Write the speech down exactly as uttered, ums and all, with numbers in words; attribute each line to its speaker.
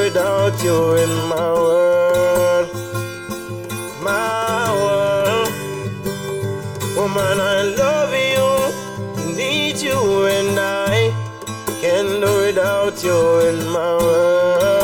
Speaker 1: without you in my world, my world. Woman, I love you, need you, and I can't do without you in my world.